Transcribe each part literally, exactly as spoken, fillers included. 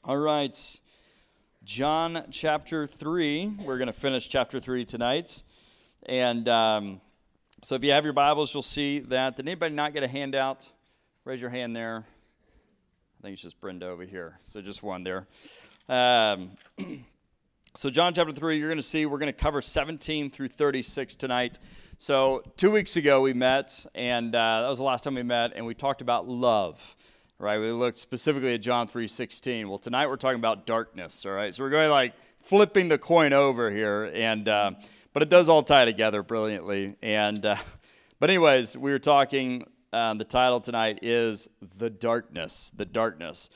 All right, John chapter three. We're going to finish chapter three tonight. And um, so if you have your Bibles, you'll see that. Did anybody not get a handout? Raise your hand there. I think it's just Brenda over here. So just one there. Um, so John chapter three, you're going to see we're going to cover seventeen through thirty-six tonight. So two weeks ago we met, and uh, that was the last time we met, and we talked about love. Right, we looked specifically at John three sixteen. Well, tonight we're talking about darkness, all right? So we're going like flipping the coin over here, and uh, but it does all tie together brilliantly. And uh, But anyways, we were talking, um, the title tonight is The Darkness, The Darkness.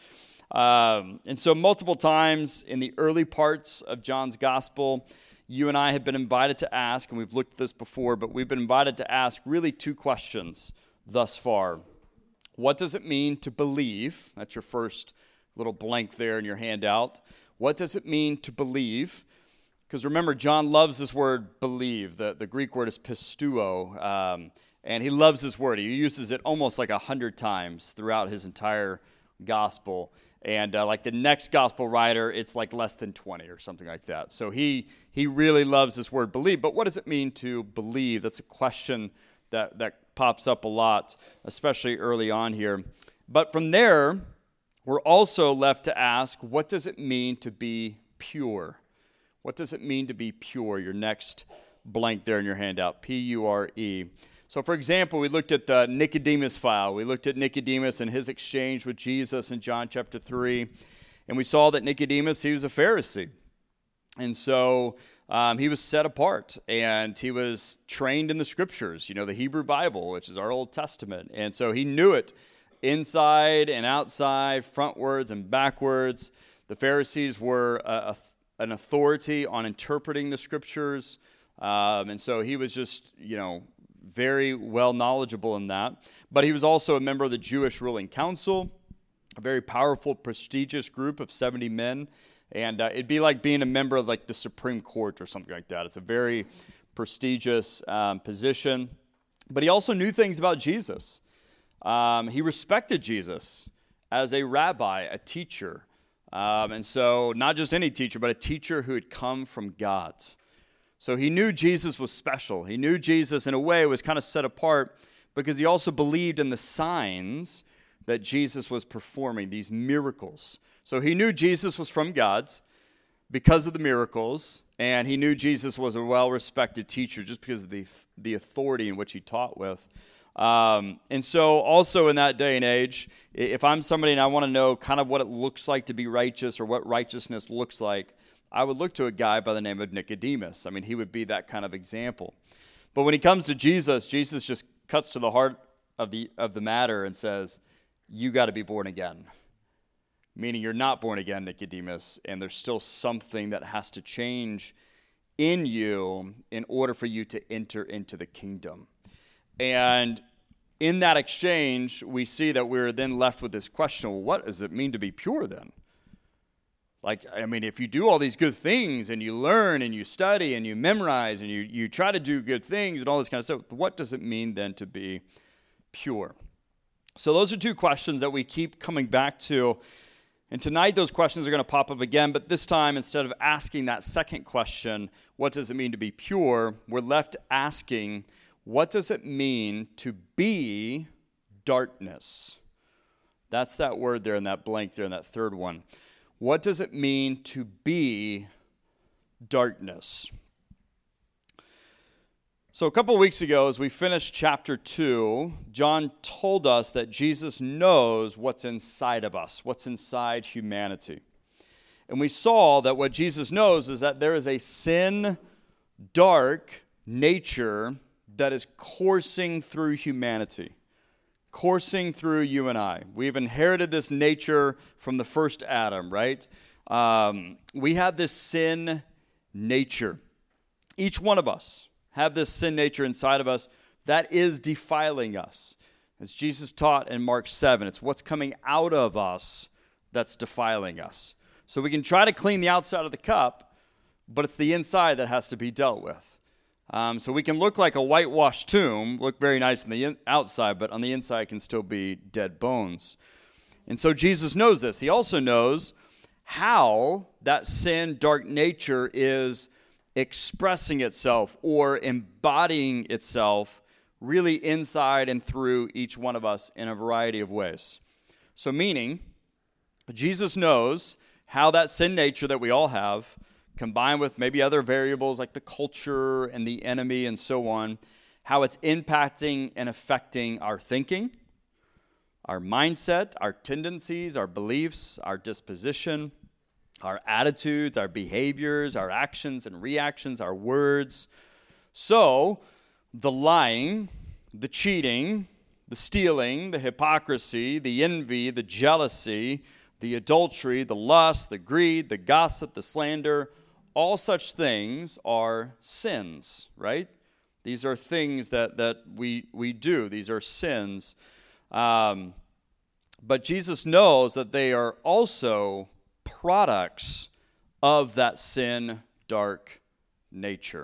Um, and so multiple times in the early parts of John's gospel, you and I have been invited to ask, and we've looked at this before, but we've been invited to ask really two questions thus far. What does it mean to believe? That's your first little blank there in your handout. What does it mean to believe? Because remember, John loves this word believe. The, the Greek word is pisteuo, um, and he loves this word. He uses it almost like a hundred times throughout his entire gospel. And uh, like the next gospel writer, it's like less than twenty or something like that. So he he really loves this word believe. But what does it mean to believe? That's a question that that pops up a lot, especially early on here. But from there, we're also left to ask, what does it mean to be pure? What does it mean to be pure? Your next blank there in your handout, P U R E. So for example, we looked at the Nicodemus file. We looked at Nicodemus and his exchange with Jesus in John chapter three. And we saw that Nicodemus, he was a Pharisee. And so Um, he was set apart, and he was trained in the Scriptures, you know, the Hebrew Bible, which is our Old Testament. And so he knew it inside and outside, frontwards and backwards. The Pharisees were a, a, an authority on interpreting the Scriptures, um, and so he was just, you know, very well knowledgeable in that. But he was also a member of the Jewish ruling council, a very powerful, prestigious group of seventy men. And uh, it'd be like being a member of like the Supreme Court or something like that. It's a very prestigious um, position. But he also knew things about Jesus. Um, he respected Jesus as a rabbi, a teacher. Um, and so not just any teacher, but a teacher who had come from God. So he knew Jesus was special. He knew Jesus in a way was kind of set apart because he also believed in the signs that Jesus was performing, these miracles. So he knew Jesus was from God because of the miracles, and he knew Jesus was a well-respected teacher just because of the, the authority in which he taught with. Um, and so also in that day and age, if I'm somebody and I want to know kind of what it looks like to be righteous or what righteousness looks like, I would look to a guy by the name of Nicodemus. I mean, he would be that kind of example. But when he comes to Jesus, Jesus just cuts to the heart of the of the matter and says, you got to be born again. Meaning you're not born again, Nicodemus, and there's still something that has to change in you in order for you to enter into the kingdom. And in that exchange, we see that we're then left with this question, well, what does it mean to be pure then? Like, I mean, if you do all these good things and you learn and you study and you memorize and you, you try to do good things and all this kind of stuff, what does it mean then to be pure? So those are two questions that we keep coming back to. And tonight those questions are going to pop up again, but this time instead of asking that second question, what does it mean to be pure, we're left asking, what does it mean to be darkness? That's that word there in that blank there in that third one. What does it mean to be darkness? So a couple of weeks ago, as we finished chapter two, John told us that Jesus knows what's inside of us, what's inside humanity. And we saw that what Jesus knows is that there is a sin, dark nature that is coursing through humanity, coursing through you and I. We've inherited this nature from the first Adam, right? Um, we have this sin nature. Each one of us have this sin nature inside of us that is defiling us. As Jesus taught in Mark seven, it's what's coming out of us that's defiling us. So we can try to clean the outside of the cup, but it's the inside that has to be dealt with. Um, so we can look like a whitewashed tomb, look very nice on the in- outside, but on the inside can still be dead bones. And so Jesus knows this. He also knows how that sin, dark nature is expressing itself or embodying itself really inside and through each one of us in a variety of ways. So meaning, Jesus knows how that sin nature that we all have, combined with maybe other variables like the culture and the enemy and so on, how it's impacting and affecting our thinking, our mindset, our tendencies, our beliefs, our disposition, our attitudes, our behaviors, our actions and reactions, our words. So, the lying, the cheating, the stealing, the hypocrisy, the envy, the jealousy, the adultery, the lust, the greed, the gossip, the slander, all such things are sins, right? These are things that, that we, we do. These are sins. Um, but Jesus knows that they are also products of that sin, dark nature.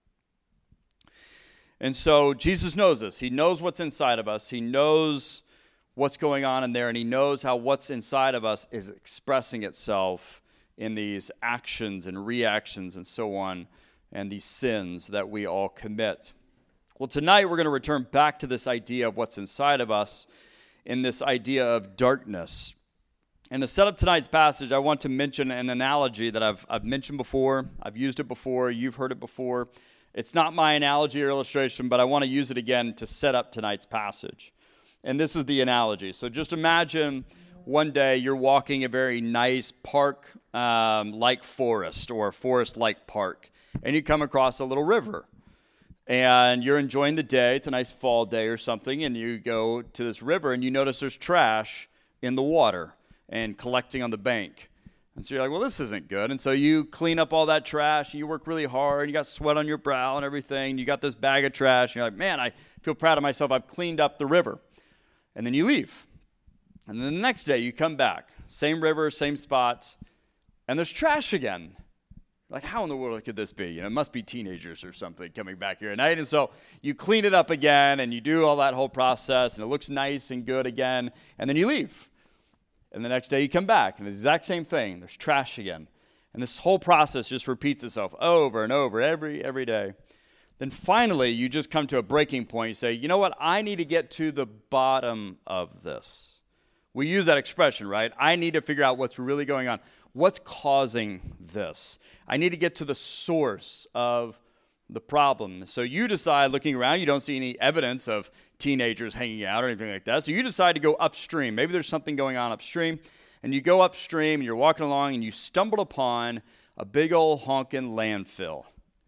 And so Jesus knows this. He knows what's inside of us. He knows what's going on in there, and he knows how what's inside of us is expressing itself in these actions and reactions and so on, and these sins that we all commit. Well, tonight we're going to return back to this idea of what's inside of us in this idea of darkness. And to set up tonight's passage, I want to mention an analogy that I've, I've mentioned before. I've used it before. You've heard it before. It's not my analogy or illustration, but I want to use it again to set up tonight's passage. And this is the analogy. So just imagine one day you're walking a very nice park um, like forest or forest-like park, and you come across a little river. And you're enjoying the day. It's a nice fall day or something, and you go to this river, and you notice there's trash in the water and collecting on the bank. And so you're like, well, this isn't good. And so you clean up all that trash, and you work really hard. You got sweat on your brow and everything. You got this bag of trash. And you're like, man, I feel proud of myself. I've cleaned up the river. And then you leave. And then the next day you come back. Same river, same spot. And there's trash again. Like, how in the world could this be? You know, it must be teenagers or something coming back here at night. And so you clean it up again, and you do all that whole process, and it looks nice and good again. And then you leave. And the next day you come back, and the exact same thing. There's trash again. And this whole process just repeats itself over and over every every day. Then finally, you just come to a breaking point. You say, you know what? I need to get to the bottom of this. We use that expression, right? I need to figure out what's really going on. What's causing this? I need to get to the source of the problem. So you decide, looking around, you don't see any evidence of teenagers hanging out or anything like that. So you decide to go upstream. Maybe there's something going on upstream. And you go upstream, and you're walking along, and you stumble upon a big old honking landfill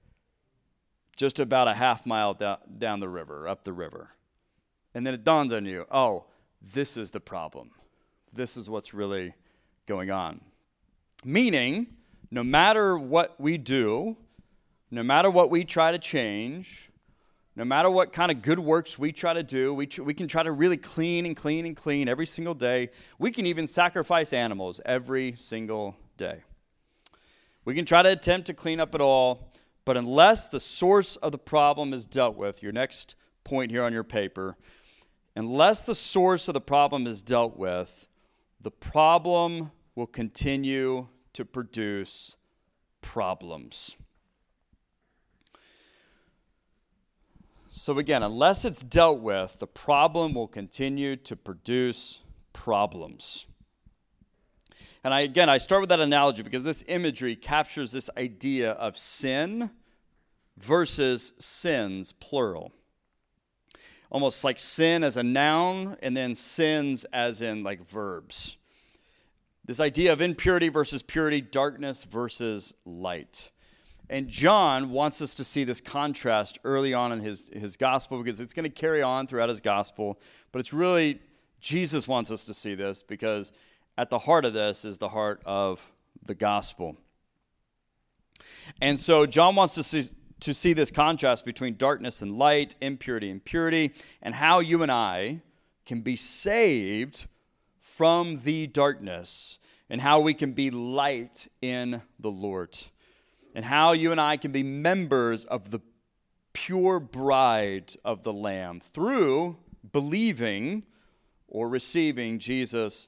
just about a half mile da- down the river, up the river. And then it dawns on you, oh, this is the problem. This is what's really going on. Meaning, no matter what we do, no matter what we try to change, no matter what kind of good works we try to do, we, tr- we can try to really clean and clean and clean every single day. We can even sacrifice animals every single day. We can try to attempt to clean up it all, but unless the source of the problem is dealt with, your next point here on your paper, unless the source of the problem is dealt with, the problem will continue to produce problems. So again, unless it's dealt with, the problem will continue to produce problems. And I, again, I start with that analogy because this imagery captures this idea of sin versus sins, plural. Almost like sin as a noun and then sins as in like verbs. This idea of impurity versus purity, darkness versus light. And John wants us to see this contrast early on in his, his gospel because it's going to carry on throughout his gospel. But it's really, Jesus wants us to see this because at the heart of this is the heart of the gospel. And so John wants to see, to see this contrast between darkness and light, impurity and purity, and how you and I can be saved from the darkness and how we can be light in the Lord. And how you and I can be members of the pure bride of the Lamb through believing or receiving Jesus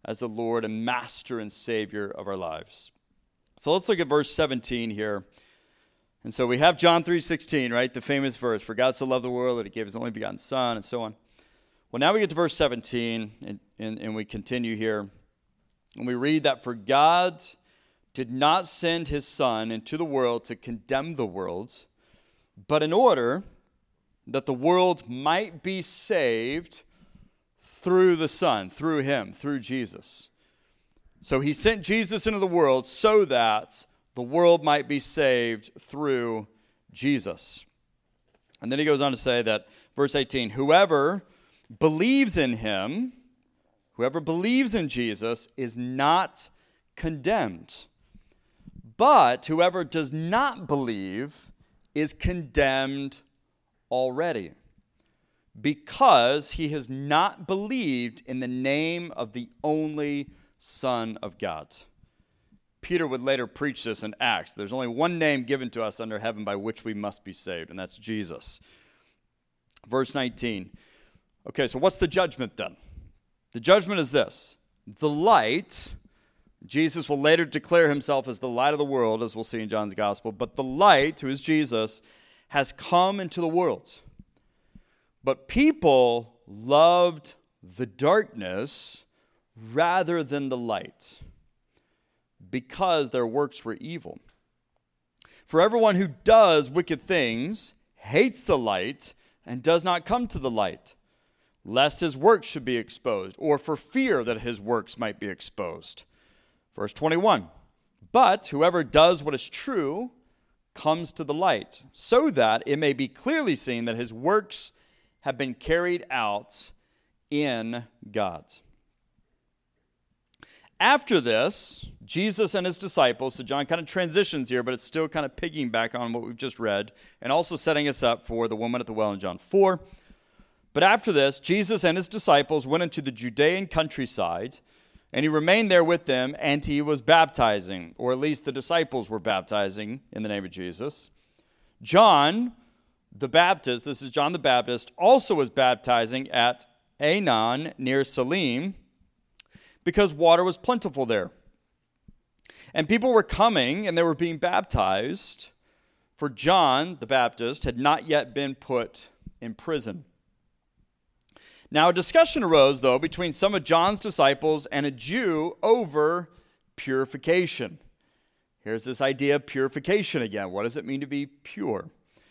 as the Lord and Master and Savior of our lives. So let's look at verse seventeen here. And so we have John three sixteen, right? The famous verse, for God so loved the world that he gave his only begotten Son, and so on. Well, now we get to verse seventeen, and, and, and we continue here. And we read that, for God did not send his Son into the world to condemn the world, but in order that the world might be saved through the Son, through him, through Jesus. So he sent Jesus into the world so that the world might be saved through Jesus. And then he goes on to say that, verse eighteen, whoever believes in him, whoever believes in Jesus is not condemned. But whoever does not believe is condemned already, because he has not believed in the name of the only Son of God. Peter would later preach this in Acts. There's only one name given to us under heaven by which we must be saved, and that's Jesus. Verse nineteen. Okay, so what's the judgment then? The judgment is this. The light, Jesus will later declare himself as the light of the world, as we'll see in John's gospel, but the light, who is Jesus, has come into the world. But people loved the darkness rather than the light, because their works were evil. For everyone who does wicked things hates the light and does not come to the light, lest his works should be exposed, or for fear that his works might be exposed. Verse twenty-one, but whoever does what is true comes to the light, so that it may be clearly seen that his works have been carried out in God. After this, Jesus and his disciples, so John kind of transitions here, but it's still kind of piggybacking on what we've just read, and also setting us up for the woman at the well in John four. But after this, Jesus and his disciples went into the Judean countryside, and he remained there with them, and he was baptizing, or at least the disciples were baptizing in the name of Jesus. John the Baptist, this is John the Baptist, also was baptizing at Aenon near Salim, because water was plentiful there. And people were coming, and they were being baptized, for John the Baptist had not yet been put in prison. Now a discussion arose, though, between some of John's disciples and a Jew over purification. Here's this idea of purification again. What does it mean to be pure?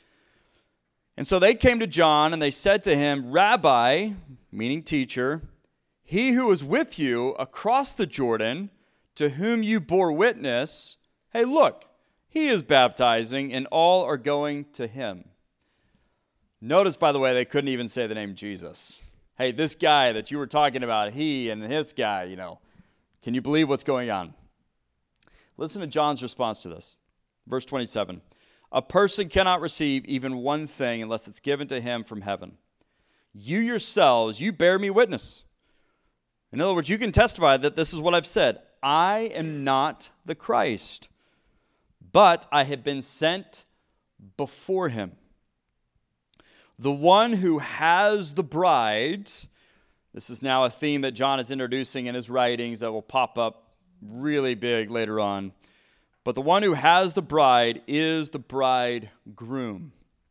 And so they came to John, and they said to him, Rabbi, meaning teacher, he who was with you across the Jordan, to whom you bore witness, hey, look, he is baptizing, and all are going to him. Notice, by the way, they couldn't even say the name Jesus. Hey, this guy that you were talking about, he and this guy, you know, can you believe what's going on? Listen to John's response to this. Verse twenty-seven. A person cannot receive even one thing unless it's given to him from heaven. You yourselves, you bear me witness. In other words, you can testify that this is what I've said. I am not the Christ, but I have been sent before him. The one who has the bride, this is now a theme that John is introducing in his writings that will pop up really big later on. But the one who has the bride is the bridegroom.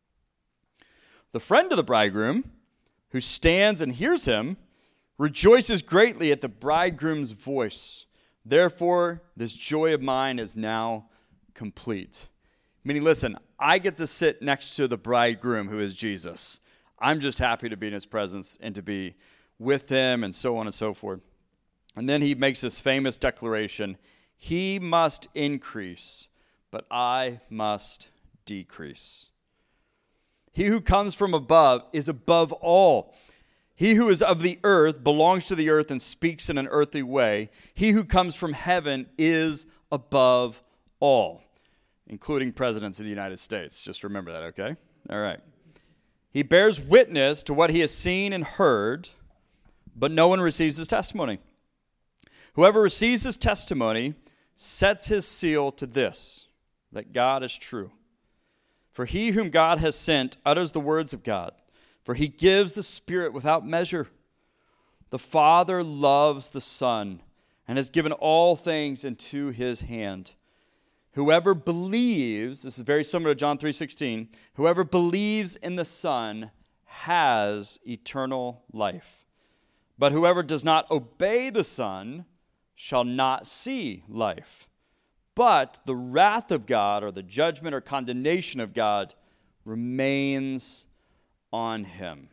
The friend of the bridegroom, who stands and hears him, rejoices greatly at the bridegroom's voice. Therefore, this joy of mine is now complete. Meaning, listen, I get to sit next to the bridegroom, who is Jesus. I'm just happy to be in his presence and to be with him, and so on and so forth. And then he makes this famous declaration, he must increase, but I must decrease. He who comes from above is above all. He who is of the earth belongs to the earth and speaks in an earthly way. He who comes from heaven is above all, including presidents of the United States. Just remember that, okay? All right. He bears witness to what he has seen and heard, but no one receives his testimony. Whoever receives his testimony sets his seal to this, that God is true. For he whom God has sent utters the words of God, for he gives the Spirit without measure. The Father loves the Son and has given all things into his hand. Whoever believes," this is very similar to John three sixteen, "whoever believes in the Son has eternal life. But whoever does not obey the Son shall not see life, but the wrath of God," or the judgment or condemnation of God, "remains on him."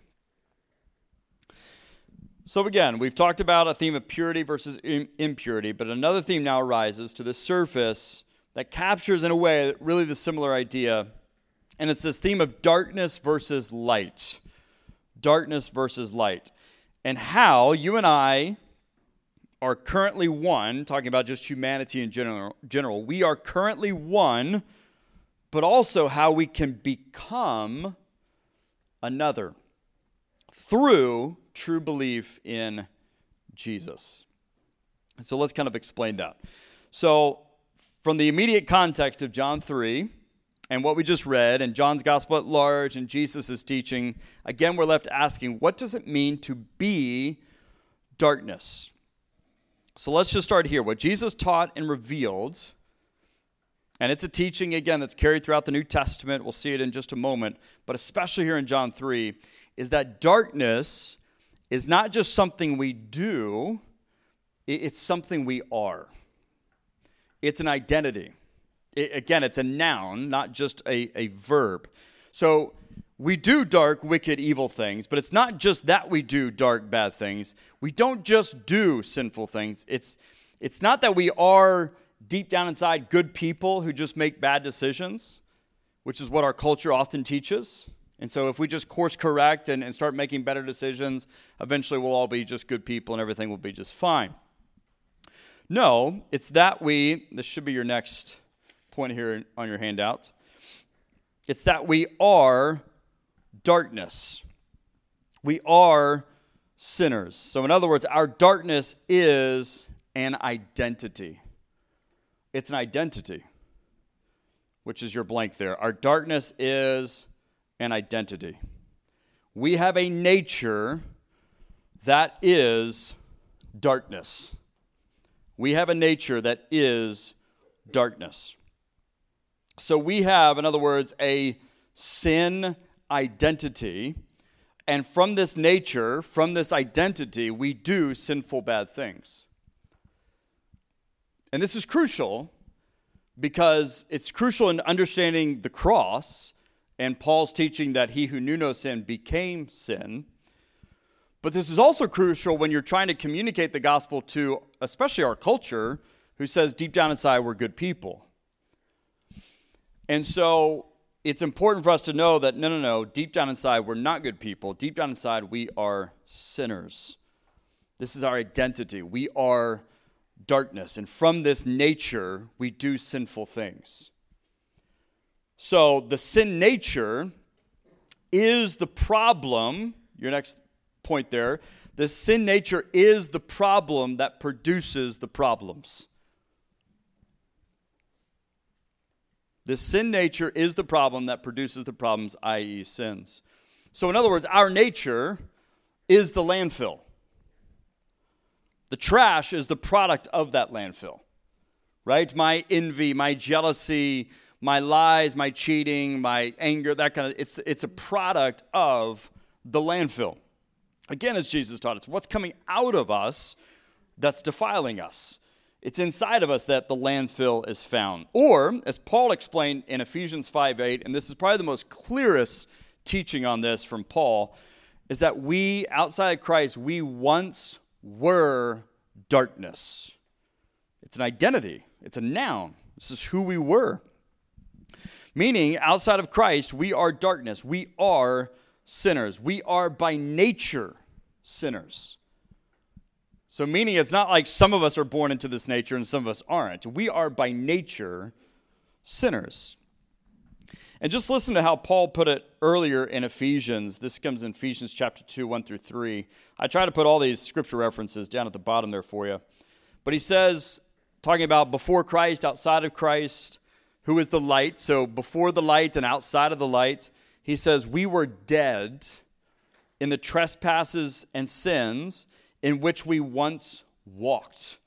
So again, we've talked about a theme of purity versus impurity, but another theme now arises to the surface that captures in a way really the similar idea, and it's this theme of darkness versus light. Darkness versus light. And how you and I are currently one, talking about just humanity in general, general, we are currently one, but also how we can become another through true belief in Jesus. So let's kind of explain that. So from the immediate context of John three and what we just read, and John's gospel at large and Jesus' teaching, again, we're left asking, what does it mean to be darkness? So let's just start here. What Jesus taught and revealed, and it's a teaching, again, that's carried throughout the New Testament. We'll see it in just a moment, but especially here in John three, is that darkness is not just something we do, it's something we are. It's an identity. It, again, it's a noun, not just a, a verb. So we do dark, wicked, evil things, but it's not just that we do dark, bad things. We don't just do sinful things. It's, it's not that we are deep down inside good people who just make bad decisions, which is what our culture often teaches. And so if we just course correct and, and start making better decisions, eventually we'll all be just good people and everything will be just fine. No, it's that we, this should be your next point here on your handout. It's that we are darkness. We are sinners. So in other words, our darkness is an identity. It's an identity, which is your blank there. Our darkness is an identity. We have a nature that is darkness. We have a nature that is darkness. So we have, in other words, a sin identity, and from this nature, from this identity, we do sinful bad things. And this is crucial because it's crucial in understanding the cross and Paul's teaching that he who knew no sin became sin. But this is also crucial when you're trying to communicate the gospel to especially our culture, who says deep down inside we're good people. And so it's important for us to know that no, no, no, deep down inside we're not good people. Deep down inside we are sinners. This is our identity. We are darkness. And from this nature, we do sinful things. So the sin nature is the problem. Your next point there. The sin nature is the problem that produces the problems. The sin nature is the problem that produces the problems, that is sins. So in other words, our nature is the landfill. The trash is the product of that landfill, right? My envy, my jealousy, my lies, my cheating, my anger, that kind of, it's, it's a product of the landfill. Again, as Jesus taught us, what's coming out of us that's defiling us. It's inside of us that the landfill is found. Or, as Paul explained in Ephesians five eight, and this is probably the most clearest teaching on this from Paul, is that we, outside of Christ, we once were darkness. It's an identity. It's a noun. This is who we were. Meaning, outside of Christ, we are darkness. We are sinners. We are by nature sinners. So meaning it's not like some of us are born into this nature and some of us aren't. We are by nature sinners. And just listen to how Paul put it earlier in Ephesians. This comes in Ephesians chapter two, one through three. I try to put all these scripture references down at the bottom there for you. But he says, talking about before Christ, outside of Christ, who is the light. So before the light and outside of the light, he says, we were dead in the trespasses and sins in which we once walked.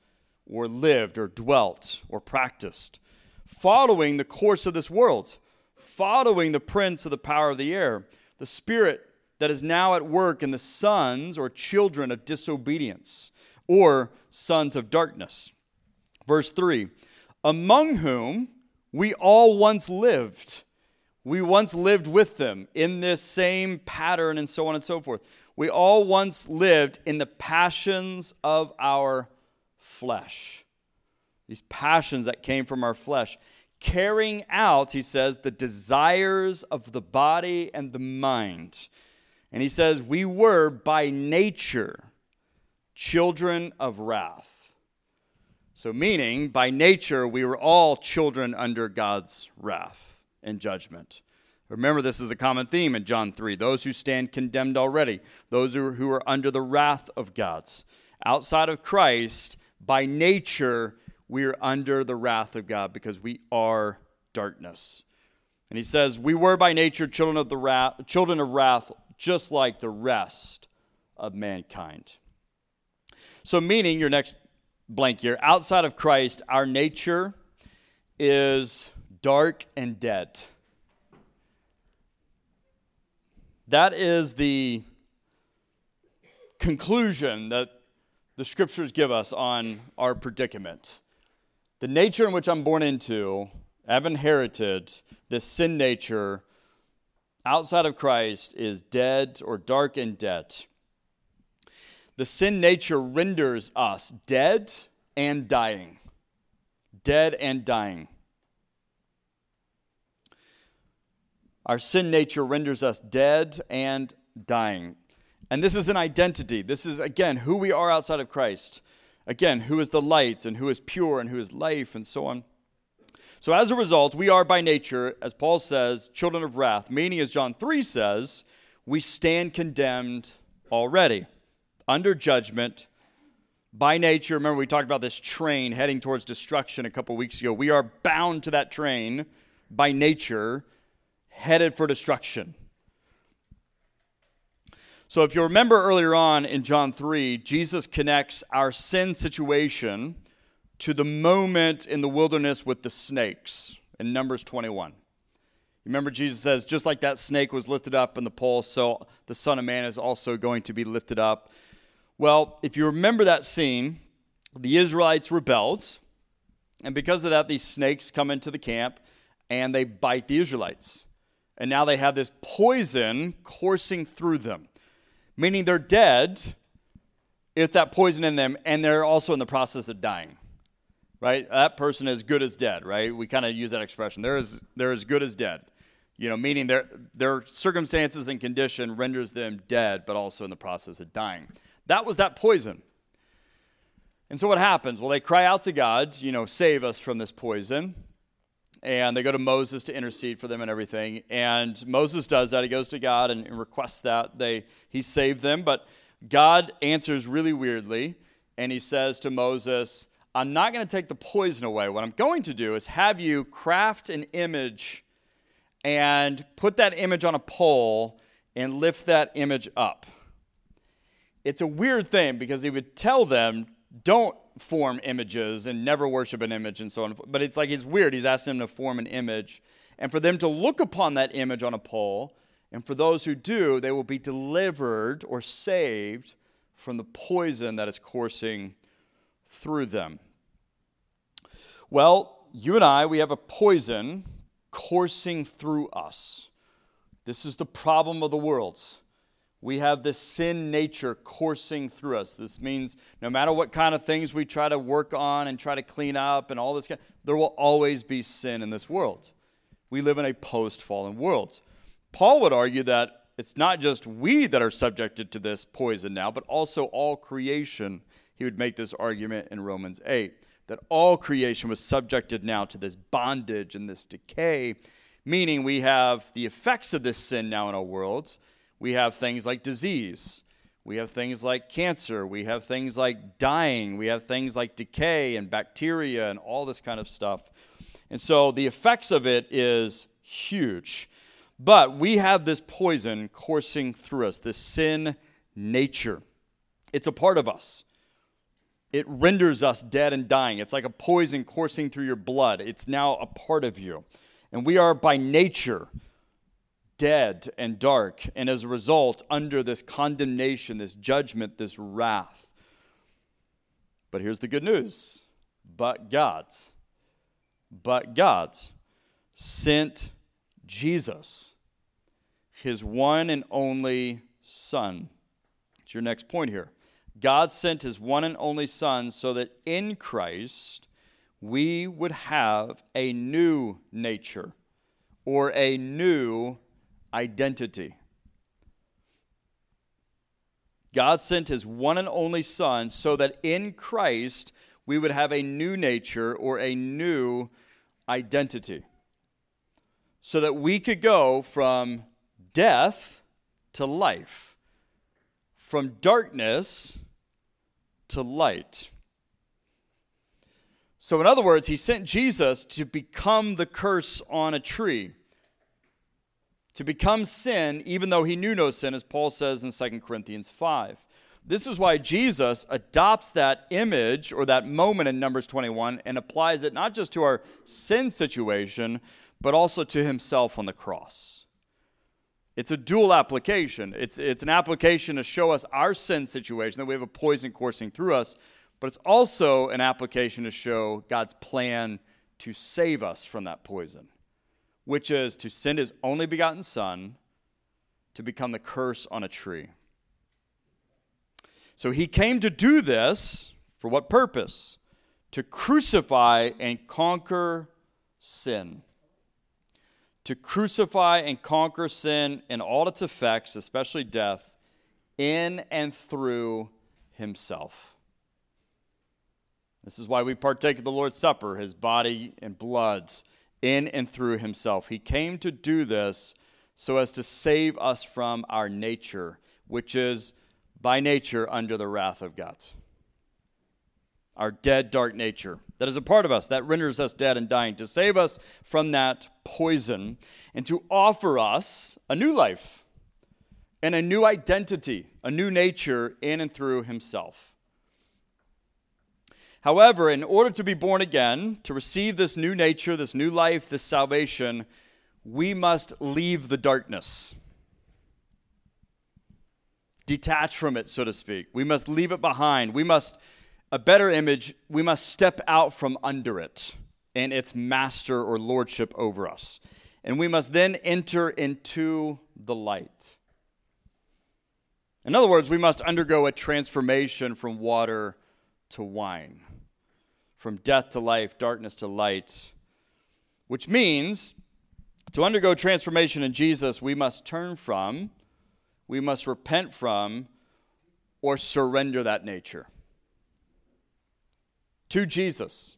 or lived or dwelt or practiced, following the course of this world, following the prince of the power of the air, the spirit that is now at work in the sons or children of disobedience, or sons of darkness. Verse three, among whom we all once lived. We once lived with them in this same pattern and so on and so forth. We all once lived in the passions of our flesh. These passions that came from our flesh. Carrying out, he says, the desires of the body and the mind. And he says, we were by nature children of wrath. So meaning, by nature, we were all children under God's wrath and judgment. Remember, this is a common theme in John three. Those who stand condemned already. Those who are, who are under the wrath of God. Outside of Christ, by nature, we are under the wrath of God because we are darkness. And he says, we were by nature children of the wrath, children of wrath, just like the rest of mankind. So meaning, your next blank here, outside of Christ, our nature is dark and dead. That is the conclusion that the scriptures give us on our predicament. The nature in which I'm born into, I've inherited this sin nature outside of Christ is dead or dark and dead. The sin nature renders us dead and dying. Dead and dying. Our sin nature renders us dead and dying. And this is an identity. This is, again, who we are outside of Christ. Again, who is the light and who is pure and who is life and so on. So as a result, we are by nature, as Paul says, children of wrath. Meaning, as John three says, we stand condemned already, under judgment, by nature. Remember, we talked about this train heading towards destruction a couple weeks ago. We are bound to that train by nature, headed for destruction. So if you remember earlier on in John three, Jesus connects our sin situation to the moment in the wilderness with the snakes in Numbers twenty-one. Remember, Jesus says, just like that snake was lifted up in the pole, so the Son of Man is also going to be lifted up. Well, if you remember that scene, the Israelites rebelled, and because of that, these snakes come into the camp, and they bite the Israelites. And now they have this poison coursing through them, meaning they're dead if that poison in them, and they're also in the process of dying. Right? That person is good as dead, right? We kind of use that expression. They're as, they're as good as dead. You know, meaning their their circumstances and condition renders them dead, but also in the process of dying. That was that poison. And so what happens? Well, they cry out to God, you know, save us from this poison. And they go to Moses to intercede for them and everything. And Moses does that. He goes to God and, and requests that they he save them. But God answers really weirdly. And he says to Moses, I'm not going to take the poison away. What I'm going to do is have you craft an image and put that image on a pole and lift that image up. It's a weird thing because he would tell them, don't form images and never worship an image and so on. But it's like it's weird. He's asking them to form an image and for them to look upon that image on a pole. And for those who do, they will be delivered or saved from the poison that is coursing through them. Well, you and I, we have a poison coursing through us. This is the problem of the world. We have this sin nature coursing through us. This means no matter what kind of things we try to work on and try to clean up and all this, kind, there will always be sin in this world. We live in a post-fallen world. Paul would argue that it's not just we that are subjected to this poison now, but also all creation. He would make this argument in Romans eight, that all creation was subjected now to this bondage and this decay, meaning we have the effects of this sin now in our world. We have things like disease. We have things like cancer. We have things like dying. We have things like decay and bacteria and all this kind of stuff. And so the effects of it is huge. But we have this poison coursing through us, this sin nature. It's a part of us. it renders us dead and dying. It's like a poison coursing through your blood. It's now a part of you. And we are by nature dead and dark, and as a result, under this condemnation, this judgment, this wrath. But here's the good news. But God, but God sent Jesus, his one and only Son. It's your next point here. God sent his one and only Son so that in Christ we would have a new nature or a new identity. God sent his one and only Son so that in Christ we would have a new nature or a new identity. So that we could go from death to life, from darkness to light. So in other words, he sent Jesus to become the curse on a tree, to become sin, even though he knew no sin, as Paul says in Second Corinthians five. This is why Jesus adopts that image or that moment in Numbers twenty-one and applies it not just to our sin situation, but also to himself on the cross. It's a dual application. It's, it's an application to show us our sin situation, that we have a poison coursing through us, but it's also an application to show God's plan to save us from that poison, which is to send his only begotten Son to become the curse on a tree. So he came to do this for what purpose? To crucify and conquer sin. To crucify and conquer sin and all its effects, especially death, in and through himself. This is why we partake of the Lord's Supper, his body and blood, in and through himself. He came to do this so as to save us from our nature, which is by nature under the wrath of God. Our dead, dark nature that is a part of us, that renders us dead and dying, to save us from that poison and to offer us a new life and a new identity, a new nature in and through himself. However, in order to be born again, to receive this new nature, this new life, this salvation, we must leave the darkness. Detach from it, so to speak. We must leave it behind. We must, a better image, we must step out from under it and its master or lordship over us. And we must then enter into the light. In other words, we must undergo a transformation from water to wine, from death to life, darkness to light, which means to undergo transformation in Jesus, we must turn from, we must repent from, or surrender that nature to Jesus,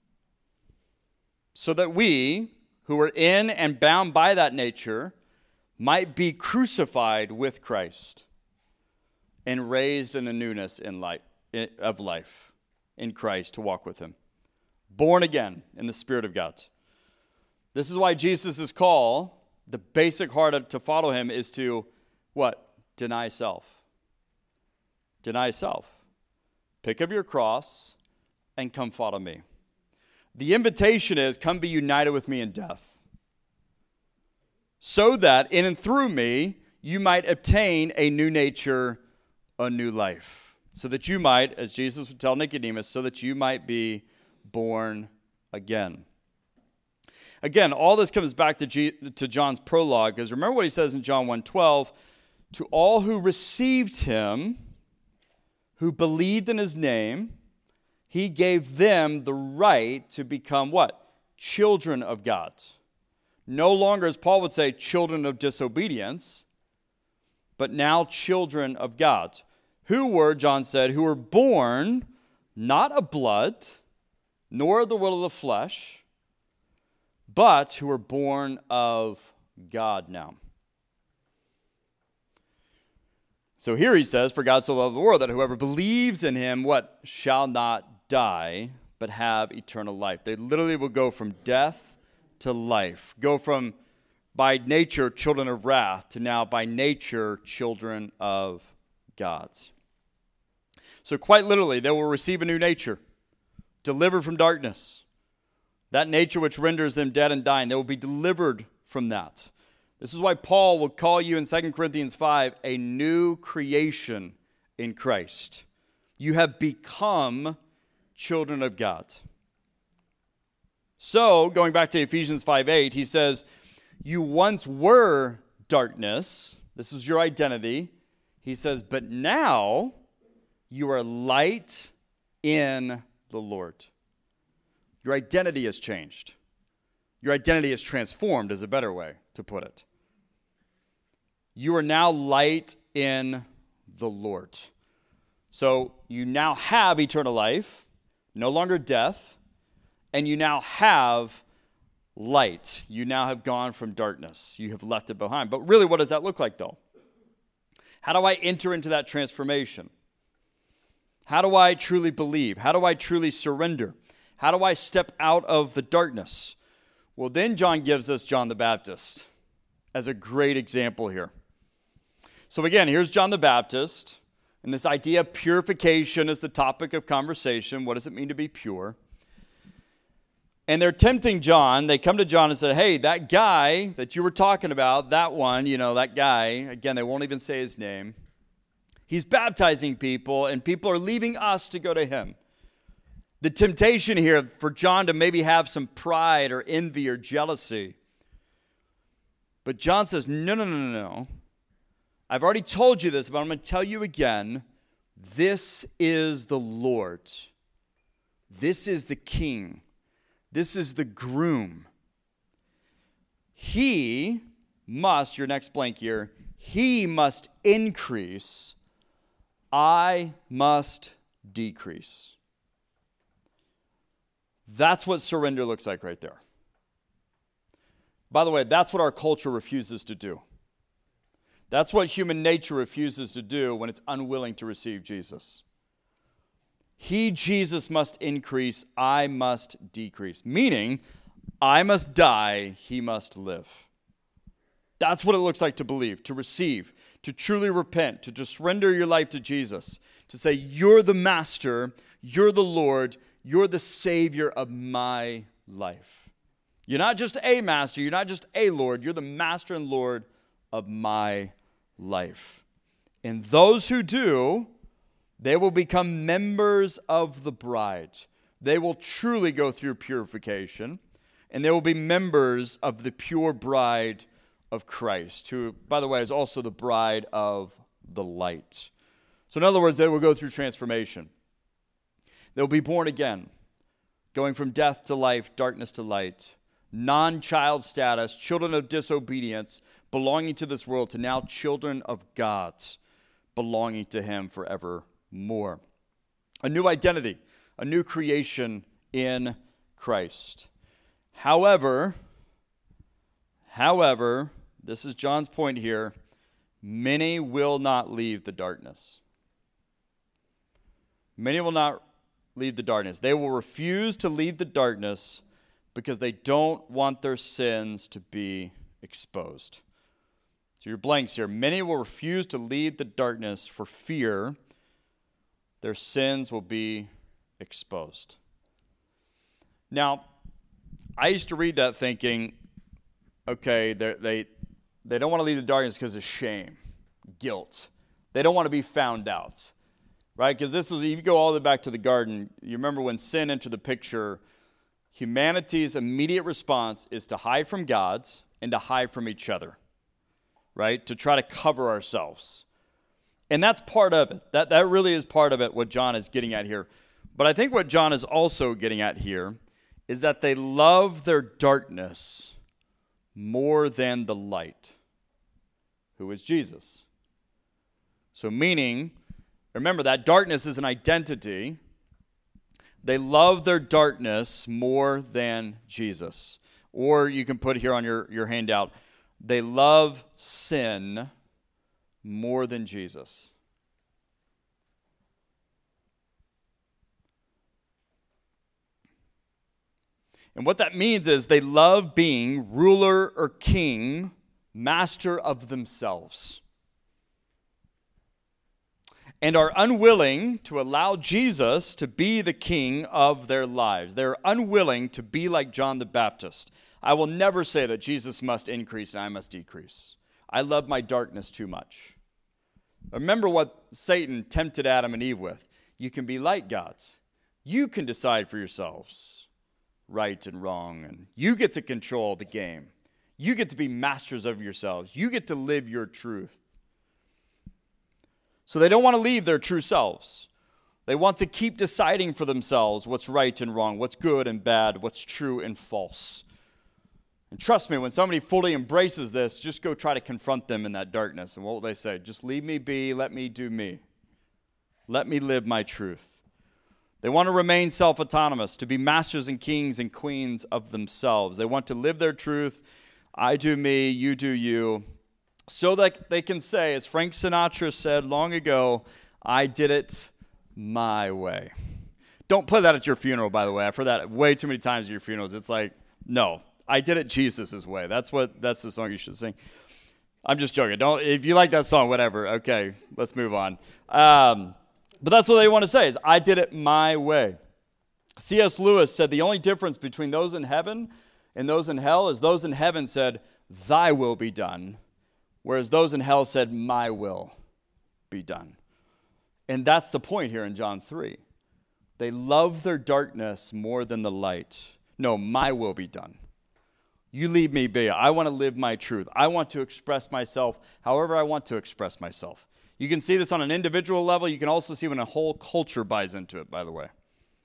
so that we, who are in and bound by that nature, might be crucified with Christ and raised in a newness in life, of life in Christ to walk with him. Born again in the Spirit of God. This is why Jesus' call, the basic heart to follow him, is to what? Deny self. Deny self. Pick up your cross and come follow me. The invitation is, come be united with me in death, so that in and through me, you might obtain a new nature, a new life. So that you might, as Jesus would tell Nicodemus, so that you might be born again. Again, all this comes back to, G- to John's prologue, because remember what he says in John one twelve, to all who received him, who believed in his name, he gave them the right to become what? Children of God. No longer, as Paul would say, children of disobedience, but now children of God. Who were, John said, who were born not of blood, nor of the will of the flesh, but who were born of God now. So here he says, for God so loved the world, that whoever believes in him, what? Shall not die, but have eternal life. They literally will go from death to life. Go from, by nature, children of wrath, to now, by nature, children of God. So quite literally, they will receive a new nature, delivered from darkness. That nature which renders them dead and dying, they will be delivered from that. This is why Paul will call you in Second Corinthians five a new creation in Christ. You have become children of God. So, going back to Ephesians five eight, he says, you once were darkness. This is your identity. He says, but now you are light in the Lord. Your identity has changed. Your identity is transformed, is a better way to put it. You are now light in the Lord. So you now have eternal life, no longer death, and you now have light. You now have gone from darkness. You have left it behind. But really, what does that look like, though? How do I enter into that transformation? How do I truly believe? How do I truly surrender? How do I step out of the darkness? Well, then John gives us John the Baptist as a great example here. So again, here's John the Baptist, and this idea of purification is the topic of conversation. What does it mean to be pure? And they're tempting John. They come to John and say, hey, that guy that you were talking about, that one, you know, that guy, again, they won't even say his name. He's baptizing people, and people are leaving us to go to him. The temptation here for John to maybe have some pride or envy or jealousy. But John says, no, no, no, no, no. I've already told you this, but I'm going to tell you again. This is the Lord. This is the King. This is the groom. He must, your next blank here, he must increase. I must decrease. That's what surrender looks like right there. By the way, that's what our culture refuses to do. That's what human nature refuses to do when it's unwilling to receive Jesus. He, Jesus, must increase, I must decrease. Meaning, I must die, he must live. That's what it looks like to believe, to receive, to truly repent, to just surrender your life to Jesus, to say, you're the master, you're the Lord, you're the Savior of my life. You're not just a master, you're not just a Lord, you're the master and Lord of my life. And those who do, they will become members of the bride. They will truly go through purification, and they will be members of the pure bride of Christ, who, by the way, is also the bride of the light. So in other words, they will go through transformation. They'll be born again, going from death to life, darkness to light, non-child status, children of disobedience, belonging to this world, to now children of God, belonging to him forevermore. A new identity, a new creation in Christ. However, however, this is John's point here, many will not leave the darkness. Many will not leave the darkness. They will refuse to leave the darkness because they don't want their sins to be exposed. So your blanks here. Many will refuse to leave the darkness for fear their sins will be exposed. Now, I used to read that thinking, okay, they they don't want to leave the darkness because of shame, guilt. They don't want to be found out. Right? Because this is, if you go all the way back to the garden, you remember when sin entered the picture, humanity's immediate response is to hide from God and to hide from each other. Right? To try to cover ourselves. And that's part of it. That, that really is part of it, what John is getting at here. But I think what John is also getting at here is that they love their darkness more than the light, who is Jesus. So meaning, remember that darkness is an identity. They love their darkness more than Jesus. Or you can put here on your, your handout, they love sin more than Jesus. And what that means is they love being ruler or king, master of themselves. and are unwilling to allow Jesus to be the king of their lives. They're unwilling to be like John the Baptist. I will never say that Jesus must increase and I must decrease. I love my darkness too much. Remember what Satan tempted Adam and Eve with. You can be like gods. You can decide for yourselves right and wrong, and you get to control the game. You get to be masters of yourselves. You get to live your truth. So they don't want to leave their true selves. They want to keep deciding for themselves what's right and wrong, what's good and bad, what's true and false. And trust me, when somebody fully embraces this, just go try to confront them in that darkness. And what will they say? Just leave me be, let me do me. Let me live my truth. They want to remain self-autonomous, to be masters and kings and queens of themselves. They want to live their truth. I do me, you do you. So that they can say, as Frank Sinatra said long ago, I did it my way. Don't play that at your funeral, by the way. I've heard that way too many times at your funerals. It's like, no, I did it Jesus' way. That's what. That's the song you should sing. I'm just joking. Don't. If you like that song, whatever. Okay, let's move on. Um, but that's what they want to say is, I did it my way. C S Lewis said the only difference between those in heaven and those in hell is those in heaven said, thy will be done, whereas those in hell said, my will be done. And that's the point here in John three. They love their darkness more than the light. No, my will be done. You leave me be. I want to live my truth. I want to express myself however I want to express myself. You can see this on an individual level. You can also see when a whole culture buys into it, by the way.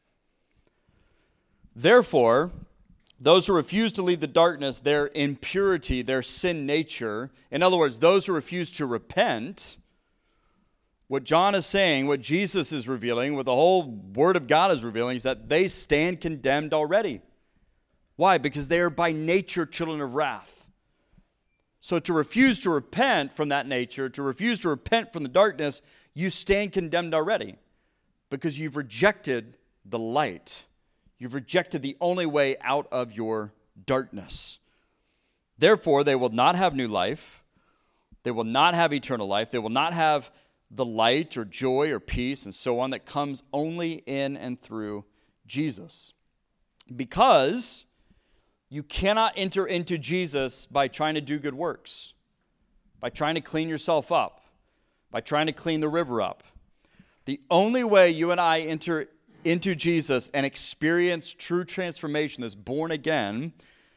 Therefore, those who refuse to leave the darkness, their impurity, their sin nature, in other words, those who refuse to repent, what John is saying, what Jesus is revealing, what the whole Word of God is revealing, is that they stand condemned already. Why? Because they are by nature children of wrath. So to refuse to repent from that nature, to refuse to repent from the darkness, you stand condemned already because you've rejected the light. You've rejected the only way out of your darkness. Therefore, they will not have new life. They will not have eternal life. They will not have the light or joy or peace and so on that comes only in and through Jesus. Because you cannot enter into Jesus by trying to do good works, by trying to clean yourself up, by trying to clean the river up. The only way you and I enter into Jesus and experience true transformation as born again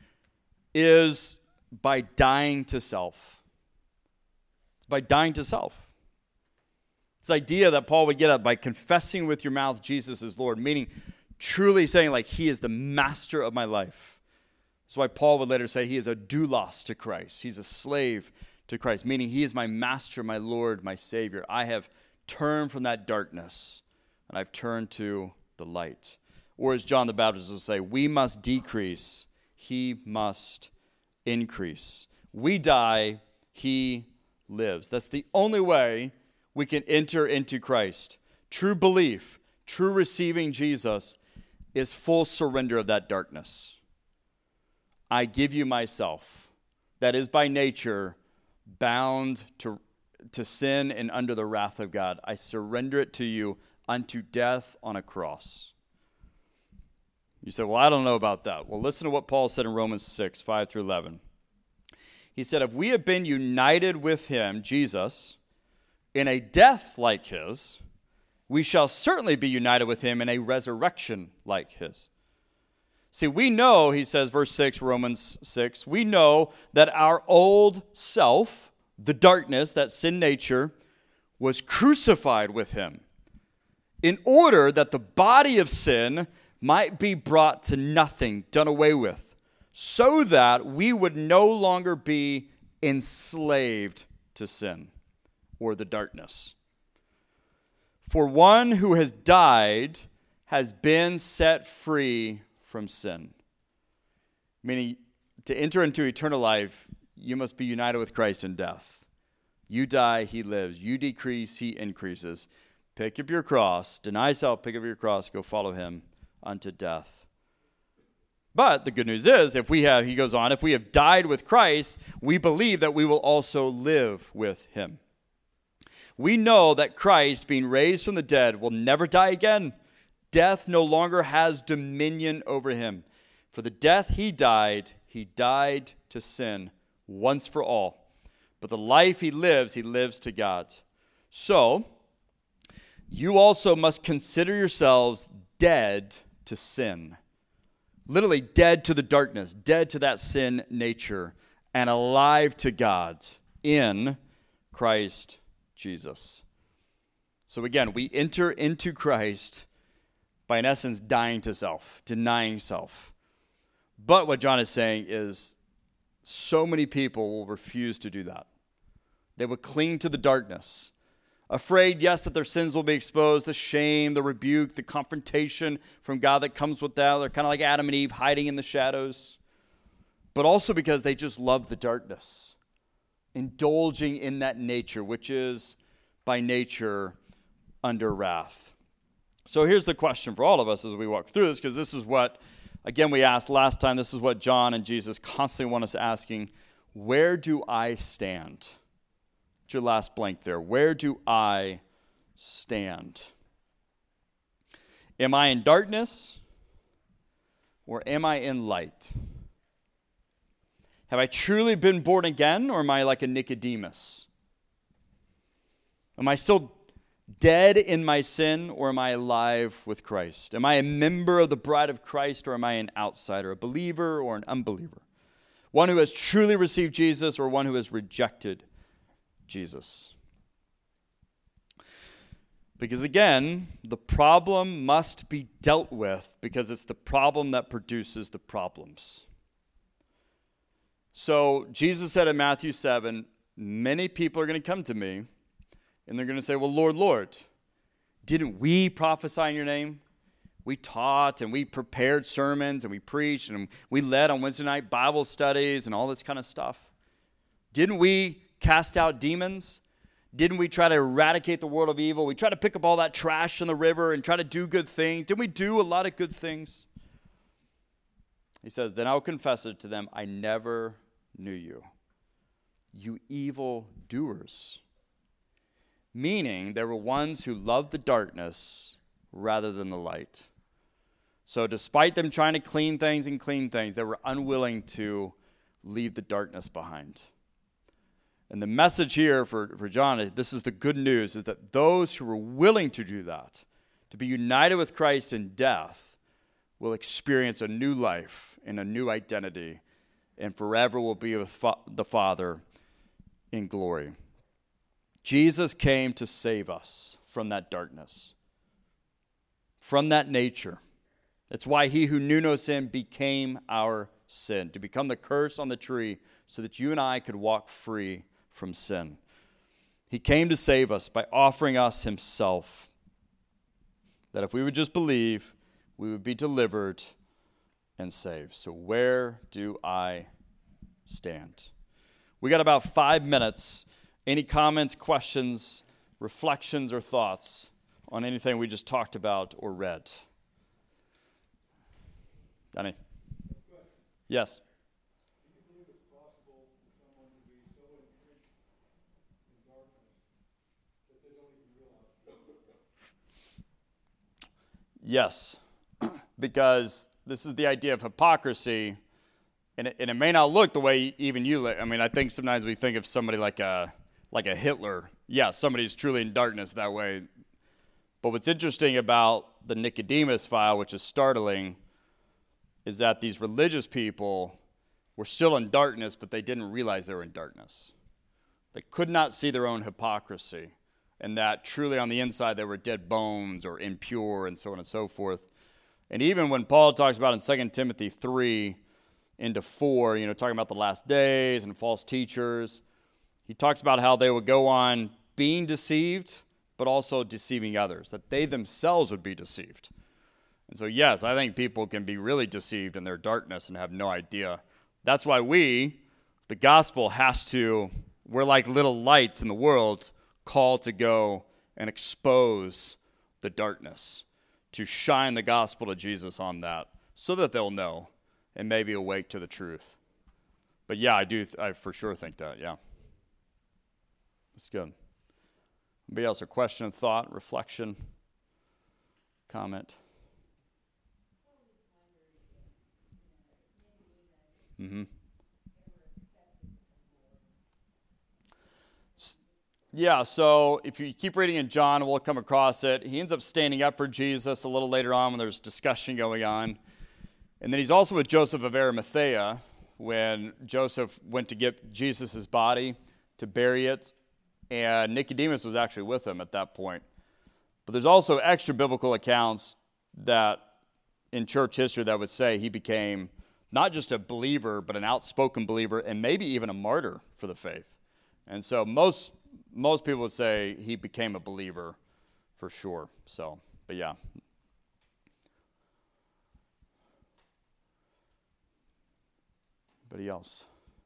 is by dying to self. It's by dying to self. This idea that Paul would get at by confessing with your mouth Jesus is Lord, meaning truly saying like he is the master of my life. That's why Paul would later say he is a doulos to Christ. He's a slave to Christ, meaning he is my master, my Lord, my Savior. I have turned from that darkness, and I've turned to the light. Or as John the Baptist will say, we must decrease, he must increase. We die, he lives. That's the only way we can enter into Christ. True belief, true receiving Jesus is full surrender of that darkness. I give you myself, that is by nature bound to, to sin and under the wrath of God. I surrender it to you unto death on a cross. You say, well, I don't know about that. Well, listen to what Paul said in Romans six, five through eleven. He said, if we have been united with him, Jesus, in a death like his, we shall certainly be united with him in a resurrection like his. See, we know, he says, verse six, Romans six, we know that our old self, the darkness, that sin nature, was crucified with him in order that the body of sin might be brought to nothing, done away with, so that we would no longer be enslaved to sin or the darkness. For one who has died has been set free from sin. Meaning, to enter into eternal life, you must be united with Christ in death. You die, he lives. You decrease, he increases. Pick up your cross, deny self, pick up your cross, go follow him unto death. But the good news is, if we have, he goes on, if we have died with Christ, we believe that we will also live with him. We know that Christ, being raised from the dead, will never die again. Death no longer has dominion over him. For the death he died, he died to sin once for all. But the life he lives, he lives to God. So, you also must consider yourselves dead to sin. Literally dead to the darkness, dead to that sin nature, and alive to God in Christ Jesus. So again, we enter into Christ by, in essence, dying to self, denying self. But what John is saying is so many people will refuse to do that. They will cling to the darkness, afraid, yes, that their sins will be exposed, the shame, the rebuke, the confrontation from God that comes with that. They're kind of like Adam and Eve hiding in the shadows. But also because they just love the darkness, indulging in that nature, which is by nature under wrath. So here's the question for all of us as we walk through this, because this is what, again, we asked last time, this is what John and Jesus constantly want us asking. Where do I stand? It's your last blank there. Where do I stand? Am I in darkness or am I in light? Have I truly been born again, or am I like a Nicodemus? Am I still dead in my sin, or am I alive with Christ? Am I a member of the bride of Christ, or am I an outsider, a believer or an unbeliever? One who has truly received Jesus, or one who has rejected Jesus? Because again, the problem must be dealt with, because it's the problem that produces the problems. So Jesus said in Matthew seven, many people are going to come to me, and they're going to say, well, Lord, Lord, didn't we prophesy in your name? We taught, and we prepared sermons, and we preached, and we led on Wednesday night Bible studies and all this kind of stuff. Didn't we cast out demons? Didn't we try to eradicate the world of evil? We tried to pick up all that trash in the river and try to do good things. Didn't we do a lot of good things? He says, then I'll confess it to them, I never knew you, you evil doers. Meaning, there were ones who loved the darkness rather than the light. So despite them trying to clean things and clean things, they were unwilling to leave the darkness behind. And the message here for, for John, this is the good news, is that those who were willing to do that, to be united with Christ in death, will experience a new life and a new identity, and forever will be with fa- the Father in glory. Jesus came to save us from that darkness, from that nature. That's why he who knew no sin became our sin, to become the curse on the tree so that you and I could walk free from sin. He came to save us by offering us himself, that if we would just believe, we would be delivered and saved. So where do I stand? We got about five minutes. Any comments, questions, reflections, or thoughts on anything we just talked about or read? Danny? Yes? Do you believe it's possible for someone to be so entrenched in darkness that they don't even realize it? Yes, because this is the idea of hypocrisy, and it, and it may not look the way even you look. I mean, I think sometimes we think of somebody like a like a Hitler. Yeah, somebody's truly in darkness that way. But what's interesting about the Nicodemus file, which is startling, is that these religious people were still in darkness, but they didn't realize they were in darkness. They could not see their own hypocrisy, and that truly on the inside they were dead bones or impure and so on and so forth. And even when Paul talks about in Second Timothy three into four, you know, talking about the last days and false teachers, he talks about how they would go on being deceived, but also deceiving others, that they themselves would be deceived. And so, yes, I think people can be really deceived in their darkness and have no idea. That's why we, the gospel, has to, we're like little lights in the world, called to go and expose the darkness, to shine the gospel of Jesus on that, so that they'll know and maybe awake to the truth. But yeah, I do, I for sure think that, yeah. That's good. Anybody else? A question, thought, reflection, comment? Mm-hmm. Yeah, so if you keep reading in John, we'll come across it. He ends up standing up for Jesus a little later on when there's discussion going on. And then he's also with Joseph of Arimathea when Joseph went to get Jesus' body to bury it. And Nicodemus was actually with him at that point. But there's also extra biblical accounts that in church history that would say he became not just a believer, but an outspoken believer and maybe even a martyr for the faith. And so most most people would say he became a believer for sure. So, but yeah. Anybody else?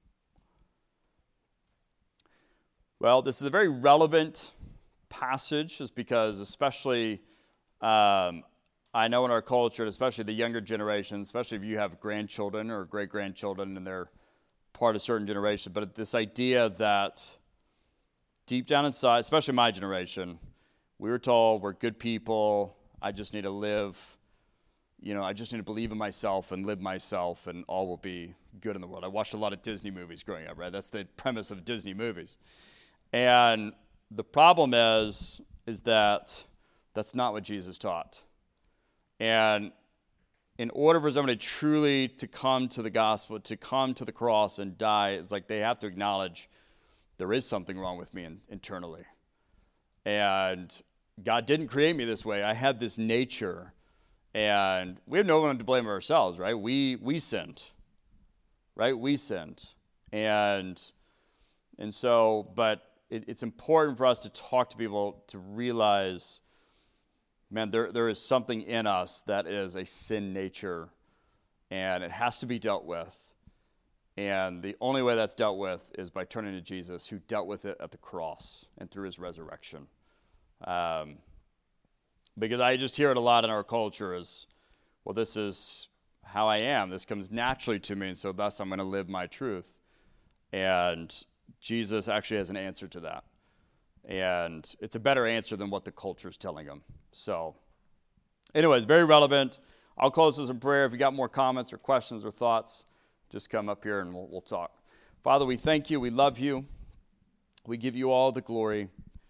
Well, this is a very relevant passage just because especially um, I know in our culture, especially the younger generation, especially if you have grandchildren or great-grandchildren and they're part of a certain generation, but this idea that deep down inside, especially my generation, we were told we're good people, I just need to live, you know, I just need to believe in myself and live myself and all will be good in the world. I watched a lot of Disney movies growing up, right? That's the premise of Disney movies. And the problem is, is that that's not what Jesus taught. And in order for somebody truly to come to the gospel, to come to the cross and die, it's like they have to acknowledge there is something wrong with me in, internally. And God didn't create me this way. I had this nature. And we have no one to blame ourselves, right? We we sinned. Right? We sinned. And and so, but it, it's important for us to talk to people to realize, man, there there is something in us that is a sin nature, and it has to be dealt with. And the only way that's dealt with is by turning to Jesus, who dealt with it at the cross and through his resurrection. Um, because I just hear it a lot in our culture is, well, this is how I am. This comes naturally to me, and so thus I'm going to live my truth. And Jesus actually has an answer to that. And it's a better answer than what the culture is telling him. So anyways, very relevant. I'll close this in prayer. If you got more comments or questions or thoughts, just come up here and we'll, we'll talk. Father, we thank you. We love you. We give you all the glory.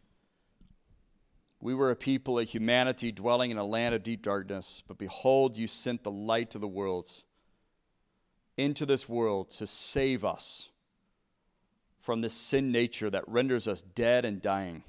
We were a people, a humanity dwelling in a land of deep darkness, but behold, you sent the light to the world, into this world to save us from this sin nature that renders us dead and dying,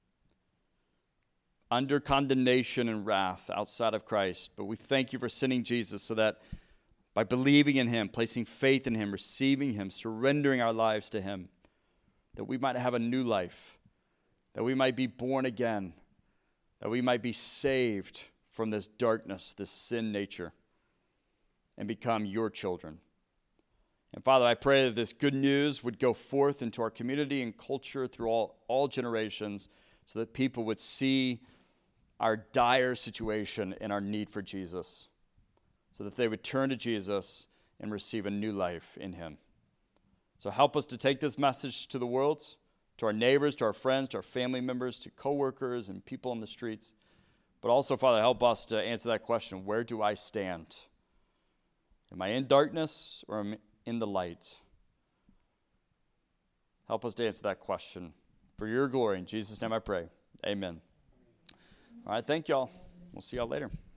under condemnation and wrath outside of Christ. But we thank you for sending Jesus so that by believing in him, placing faith in him, receiving him, surrendering our lives to him, that we might have a new life, that we might be born again, that we might be saved from this darkness, this sin nature, and become your children. And Father, I pray that this good news would go forth into our community and culture through all, all generations so that people would see our dire situation and our need for Jesus, so that they would turn to Jesus and receive a new life in him. So help us to take this message to the world, to our neighbors, to our friends, to our family members, to coworkers and people on the streets. But also, Father, help us to answer that question, where do I stand? Am I in darkness or am I in the light? Help us to answer that question. For your glory, in Jesus' name I pray. Amen. All right, thank y'all. We'll see y'all later.